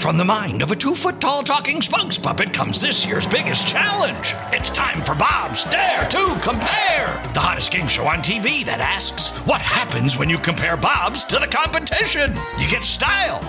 From the mind of a 2-foot-tall talking spokes puppet comes this year's biggest challenge. It's time for Bob's Dare to Compare, the hottest game show on TV that asks, what happens when you compare Bob's to the competition? You get style.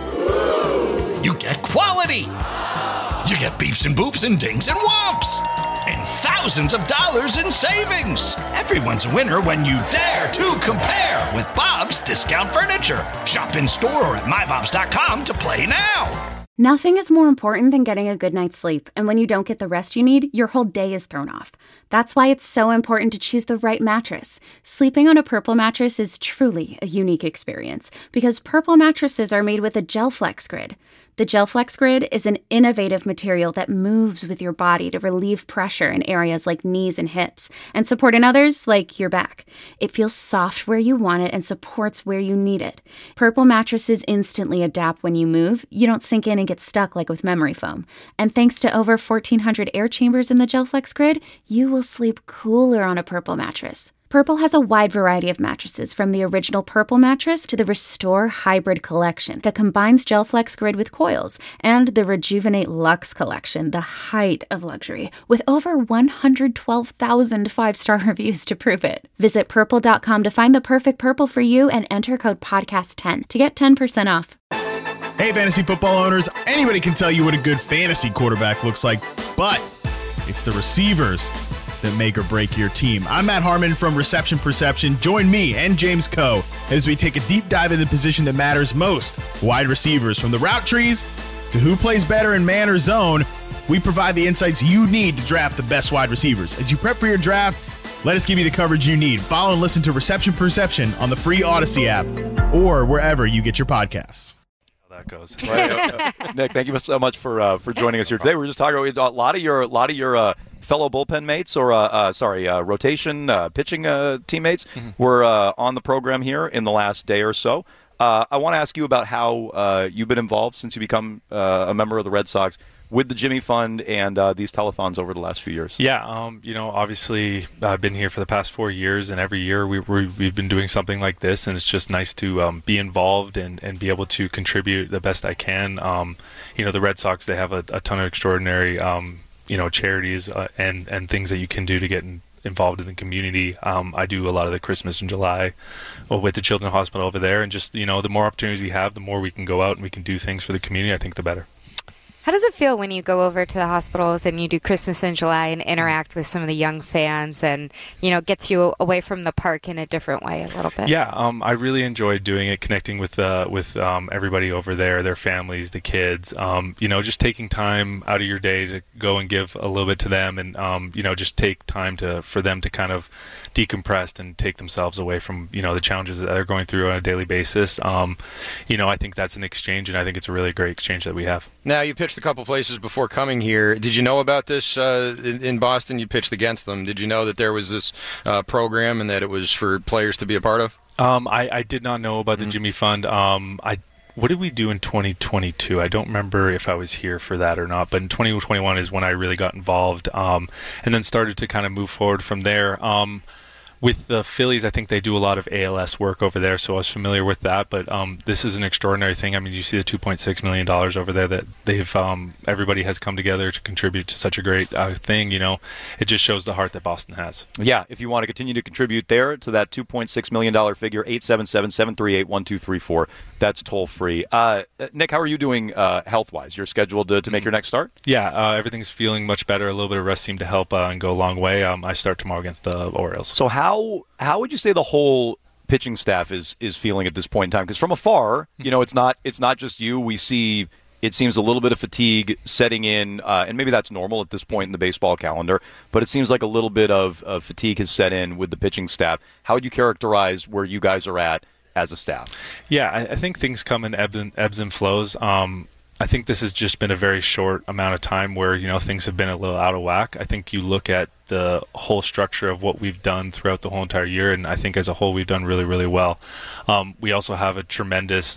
You get quality. You get beeps and boops and dings and whomps. And thousands of dollars in savings. Everyone's a winner when you dare to compare with Bob's Discount Furniture. Shop in store or at mybobs.com to play now. Nothing is more important than getting a good night's sleep, and when you don't get the rest you need, your whole day is thrown off. That's why it's so important to choose the right mattress. Sleeping on a Purple mattress is truly a unique experience, because Purple mattresses are made with a GelFlex Grid. The GelFlex Grid is an innovative material that moves with your body to relieve pressure in areas like knees and hips, and support in others like your back. It feels soft where you want it and supports where you need it. Purple mattresses instantly adapt when you move. You don't sink in and get stuck like with memory foam. And thanks to over 1,400 air chambers in the GelFlex Grid, you will sleep cooler on a Purple mattress. Purple has a wide variety of mattresses, from the original Purple mattress to the Restore Hybrid collection that combines GelFlex Grid with coils, and the Rejuvenate Luxe collection, the height of luxury, with over 112,000 five-star reviews to prove it. Visit purple.com to find the perfect Purple for you and enter code podcast10 to get 10% off. Hey, fantasy football owners, anybody can tell you what a good fantasy quarterback looks like, but it's the receivers that make or break your team. I'm Matt Harmon from Reception Perception. Join me and James Coe as we take a deep dive into the position that matters most, wide receivers. From the route trees to who plays better in man or zone, we provide the insights you need to draft the best wide receivers. As you prep for your draft, let us give you the coverage you need. Follow and listen to Reception Perception on the free Odyssey app or wherever you get your podcasts. That goes. Right. Nick, thank you so much for joining us here today. We're just talking about a lot of your fellow bullpen mates, or rotation pitching teammates were on the program here in the last day or so. I want to ask you about how you've been involved since you become a member of the Red Sox with the Jimmy Fund and these telethons over the last few years. Yeah, obviously I've been here for the past 4 years, and every year we've been doing something like this, and it's just nice to be involved and be able to contribute the best I can. The Red Sox, they have a ton of extraordinary charities and things that you can do to get involved in the community. I do a lot of the Christmas in July with the Children's Hospital over there, and just the more opportunities we have, the more we can go out and we can do things for the community. I think the better. How does it feel when you go over to the hospitals and you do Christmas in July and interact with some of the young fans, and gets you away from the park in a different way a little bit? Yeah, I really enjoyed doing it, connecting with everybody over there, their families, the kids. Just taking time out of your day to go and give a little bit to them, and just take time for them to kind of decompress and take themselves away from the challenges that they're going through on a daily basis. I think that's an exchange, and I think it's a really great exchange that we have. Now, you pitched a couple places before coming here. Did you know about this in Boston? You pitched against them. Did you know that there was this program and that it was for players to be a part of? I did not know about the Jimmy Fund. What did we do in 2022? I don't remember if I was here for that or not, but in 2021 is when I really got involved, and then started to kind of move forward from there. With the Phillies, I think they do a lot of ALS work over there, so I was familiar with that. But this is an extraordinary thing. I mean, you see the $2.6 million over there that they've everybody has come together to contribute to such a great thing. It just shows the heart that Boston has. Yeah, if you want to continue to contribute there to that $2.6 million figure, 877-738-1234. That's toll free. Nick, how are you doing health-wise? You're scheduled to make your next start? Yeah, everything's feeling much better. A little bit of rest seemed to help and go a long way. I start tomorrow against the Orioles. So how would you say the whole pitching staff is feeling at this point in time? Because from afar, it's not just you. We see, it seems, a little bit of fatigue setting in, and maybe that's normal at this point in the baseball calendar, but it seems like a little bit of fatigue has set in with the pitching staff. How would you characterize where you guys are at as a staff? Yeah, I think things come in ebbs and flows. I think this has just been a very short amount of time where things have been a little out of whack. I think you look at the whole structure of what we've done throughout the whole entire year, and I think as a whole we've done really, really well. We also have a tremendous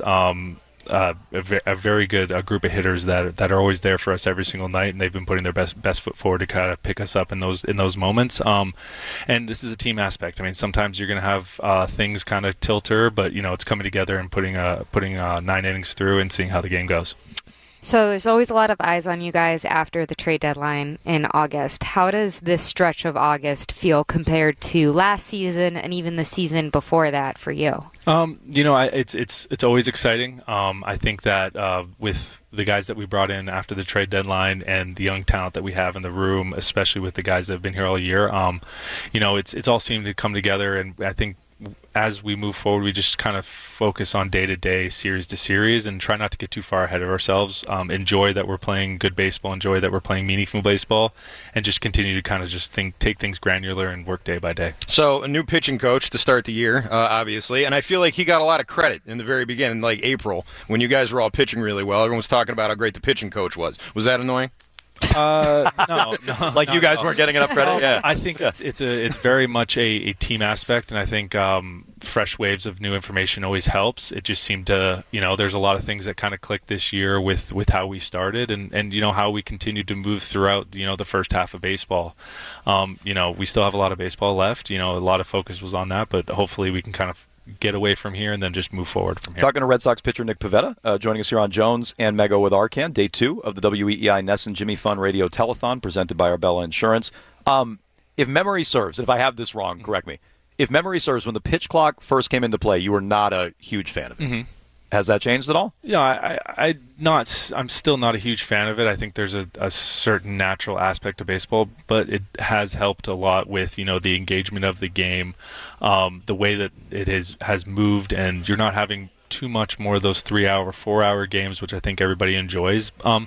a very good group of hitters that are always there for us every single night, and they've been putting their best foot forward to kind of pick us up in those moments. And this is a team aspect. I mean, sometimes you're going to have things kind of tilter, but it's coming together and putting 9 innings through and seeing how the game goes. So there's always a lot of eyes on you guys after the trade deadline in August. How does this stretch of August feel compared to last season and even the season before that for you? It's always exciting. I think that with the guys that we brought in after the trade deadline and the young talent that we have in the room, especially with the guys that have been here all year, it's all seemed to come together. And I think as we move forward, we just kind of focus on day-to-day, series to series, and try not to get too far ahead of ourselves. Enjoy that we're playing good baseball, enjoy that we're playing meaningful baseball, and just continue to kind of just take things granular and work day by day. So a new pitching coach to start the year, obviously, and I feel like he got a lot of credit in the very beginning, like April, when you guys were all pitching really well. Everyone was talking about how great the pitching coach was. Was that annoying? No. Like you guys weren't getting enough credit? Yeah. I think it's very much a team aspect, and I think fresh waves of new information always helps. It just seemed to, there's a lot of things that kind of clicked this year with how we started and how we continued to move throughout, the first half of baseball. We still have a lot of baseball left. A lot of focus was on that, but hopefully we can kind of get away from here and then just move forward from here. Talking to Red Sox pitcher Nick Pivetta, joining us here on Jones and Mego with Arcan, day 2 of the WEEI Ness and Jimmy Fun Radio Telethon presented by Arbella Insurance. If memory serves, if I have this wrong, correct me. If memory serves, when the pitch clock first came into play, you were not a huge fan of it. Mm-hmm. Has that changed at all? Yeah, I'm still not a huge fan of it. I think there's a certain natural aspect to baseball, but it has helped a lot with, the engagement of the game, the way that it has moved, and you're not having too much more of those 3-hour, 4-hour games, which I think everybody enjoys.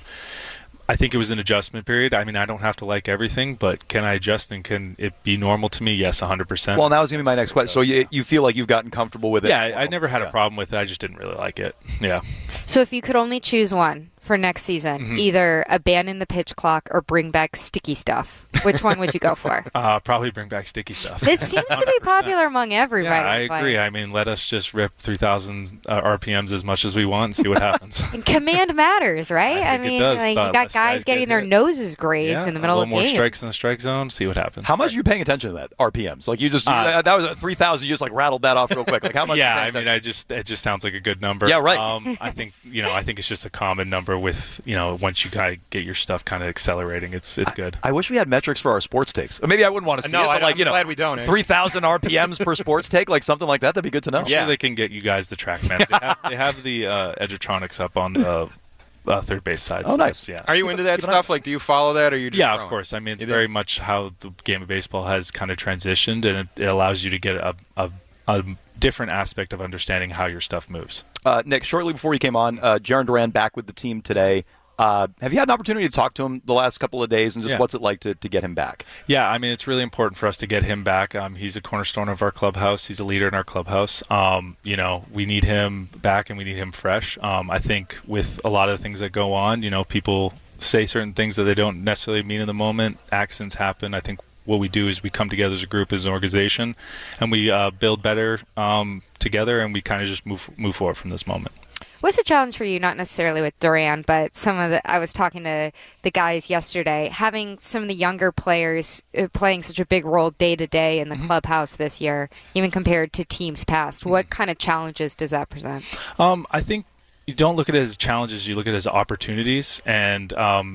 I think it was an adjustment period. I mean, I don't have to like everything, but can I adjust and can it be normal to me? Yes, 100%. Well, that was going to be my next question. So you feel like you've gotten comfortable with it? Yeah, I never had a problem with it. I just didn't really like it. Yeah. So if you could only choose one for next season, either abandon the pitch clock or bring back sticky stuff, which one would you go for? Probably bring back sticky stuff. This seems to be popular among everybody. Yeah, I agree. I mean, let us just rip 3,000 RPMs as much as we want and see what happens. And command matters, right? I mean, it does. You got guys getting their noses grazed in the middle of games. A little more strikes in the strike zone, see what happens. How much are you paying attention to that, RPMs? Like, you just, that was 3,000, you just, rattled that off real quick. Like, how much? Yeah, I mean, it just sounds like a good number. Yeah, right. I think it's just a common number with, once you get your stuff kind of accelerating, it's good. I wish we had metrics for our sports takes. Or maybe I wouldn't want to see it, but I'm glad we don't. 3,000 RPMs per sports take, like something like that. That'd be good to know. I'm sure they can get you guys the TrackMan. They have the Edgertronics up on the third base side. Oh, nice. Yeah. Are you into that stuff? Like, do you follow that, or you just of course. I mean, it's very much how the game of baseball has kind of transitioned, and it allows you to get a different aspect of understanding how your stuff moves. Nick, shortly before you came on, Jarren Duran back with the team today. Have you had an opportunity to talk to him the last couple of days, and just what's it like to get him back? Yeah, I mean, it's really important for us to get him back. He's a cornerstone of our clubhouse. He's a leader in our clubhouse. We need him back, and we need him fresh. I think with a lot of the things that go on, people say certain things that they don't necessarily mean in the moment. Accidents happen. I think what we do is we come together as a group, as an organization, and we build better together, and we kind of just move forward from this moment. What's the challenge for you, not necessarily with Duran, but I was talking to the guys yesterday, having some of the younger players playing such a big role day to day in the clubhouse this year, even compared to teams past. What kind of challenges does that present? I think you don't look at it as challenges, you look at it as opportunities, and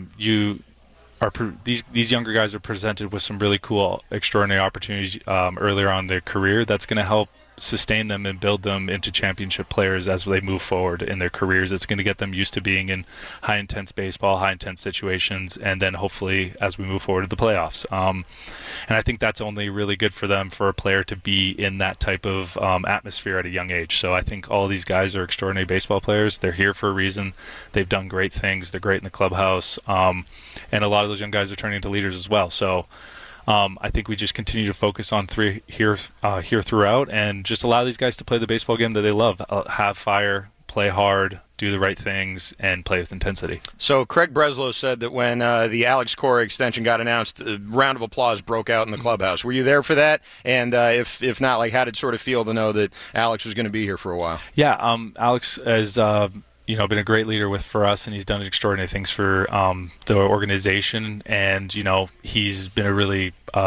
these younger guys are presented with some really cool, extraordinary opportunities earlier on in their career. That's going to help sustain them and build them into championship players as they move forward in their careers. It's going to get them used to being in high-intense baseball, high-intense situations, and then hopefully as we move forward to the playoffs. And I think that's only really good for them, for a player to be in that type of atmosphere at a young age. So I think all these guys are extraordinary baseball players. They're here for a reason. They've done great things. They're great in the clubhouse. And a lot of those young guys are turning into leaders as well. So I think we just continue to focus on here throughout, and just allow these guys to play the baseball game that they love. Have fire, play hard, do the right things, and play with intensity. So Craig Breslow said that when the Alex Cora extension got announced, a round of applause broke out in the clubhouse. Were you there for that? And if not, how did it sort of feel to know that Alex was going to be here for a while? Yeah, Alex has been a great leader for us, and he's done extraordinary things for the organization. And he's been a really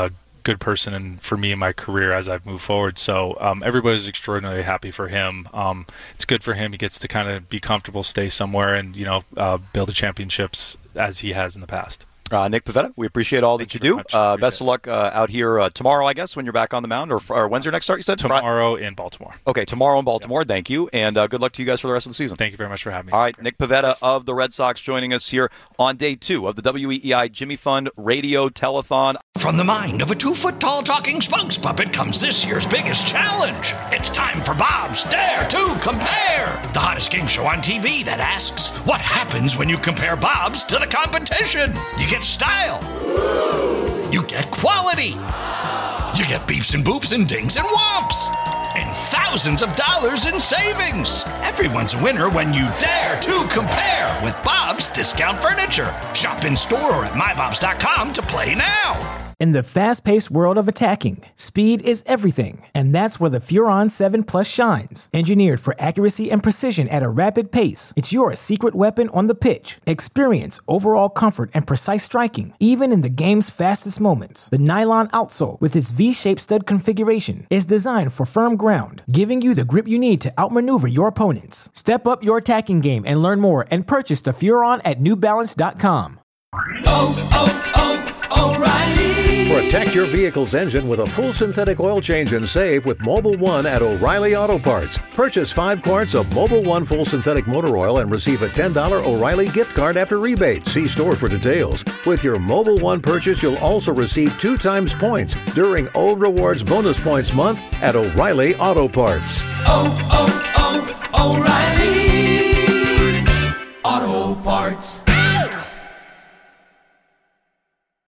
good person and for me in my career as I've moved forward. So everybody's extraordinarily happy for him. It's good for him. He gets to kind of be comfortable, stay somewhere, and build the championships as he has in the past. Nick Pivetta, we appreciate all that you do. Best of luck out here tomorrow, I guess, when you're back on the mound. Or when's your next start, you said? Tomorrow in Baltimore. Okay, tomorrow in Baltimore. Yep. Thank you. And good luck to you guys for the rest of the season. Thank you very much for having me. All right, Nick Pivetta of the Red Sox joining us here on day 2 of the WEEI Jimmy Fund Radio Telethon. From the mind of a 2-foot-tall talking spokes puppet comes this year's biggest challenge. It's time for Bob's Dare to Compare, the hottest game show on TV that asks, what happens when you compare Bob's to the competition? You get style. You get quality. You get beeps and boops and dings and whomps. And thousands of dollars in savings. Everyone's a winner when you dare to compare with Bob's Discount Furniture. Shop in store or at mybobs.com to play now. In the fast-paced world of attacking, speed is everything, and that's where the Furon 7 Plus shines. Engineered for accuracy and precision at a rapid pace, it's your secret weapon on the pitch. Experience overall comfort and precise striking, even in the game's fastest moments. The nylon outsole, with its V-shaped stud configuration, is designed for firm ground, giving you the grip you need to outmaneuver your opponents. Step up your attacking game and learn more and purchase the Furon at newbalance.com. O'Reilly. Protect your vehicle's engine with a full synthetic oil change and save with Mobil 1 at O'Reilly Auto Parts. Purchase 5 quarts of Mobil 1 full synthetic motor oil and receive a $10 O'Reilly gift card after rebate. See store for details. With your Mobil 1 purchase, you'll also receive 2 times points during O Rewards Bonus Points Month at O'Reilly Auto Parts. O'Reilly Auto Parts.